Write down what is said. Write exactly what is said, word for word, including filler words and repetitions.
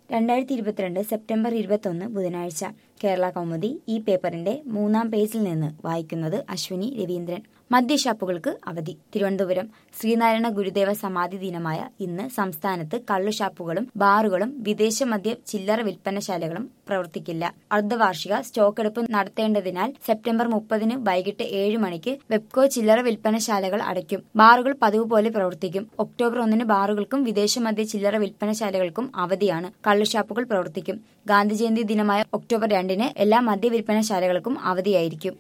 രണ്ടായിരത്തി ഇരുപത്തിരണ്ട് സെപ്റ്റംബർ ഇരുപത്തൊന്ന് ബുധനാഴ്ച കേരള കൗമുദി ഈ പേപ്പറിന്റെ മൂന്നാം പേജിൽ നിന്ന് വായിക്കുന്നത് അശ്വിനി രവീന്ദ്രൻ. മദ്യഷാപ്പുകൾക്ക് അവധി. തിരുവനന്തപുരം ശ്രീനാരായണ ഗുരുദേവ സമാധി ദിനമായ ഇന്ന് സംസ്ഥാനത്ത് കള്ളുഷാപ്പുകളും ബാറുകളും വിദേശ മദ്യ ചില്ലറ വിൽപ്പനശാലകളും പ്രവർത്തിക്കില്ല. അർദ്ധവാർഷിക സ്റ്റോക്കെടുപ്പ് നടത്തേണ്ടതിനാൽ സെപ്റ്റംബർ മുപ്പതിന് വൈകിട്ട് ഏഴ് മണിക്ക് വെബ്കോ ചില്ലറ വിൽപ്പനശാലകൾ അടയ്ക്കും. ബാറുകൾ പതിവ് പോലെ പ്രവർത്തിക്കും. ഒക്ടോബർ ഒന്നിന് ബാറുകൾക്കും വിദേശ മദ്യ ചില്ലറ വിൽപ്പനശാലകൾക്കും അവധിയാണ്. കള്ളുഷാപ്പുകൾ പ്രവർത്തിക്കും. ഗാന്ധിജയന്തി ദിനമായ ഒക്ടോബർ രണ്ടിന് എല്ലാ മദ്യ വിൽപ്പനശാലകൾക്കും അവധിയായിരിക്കും.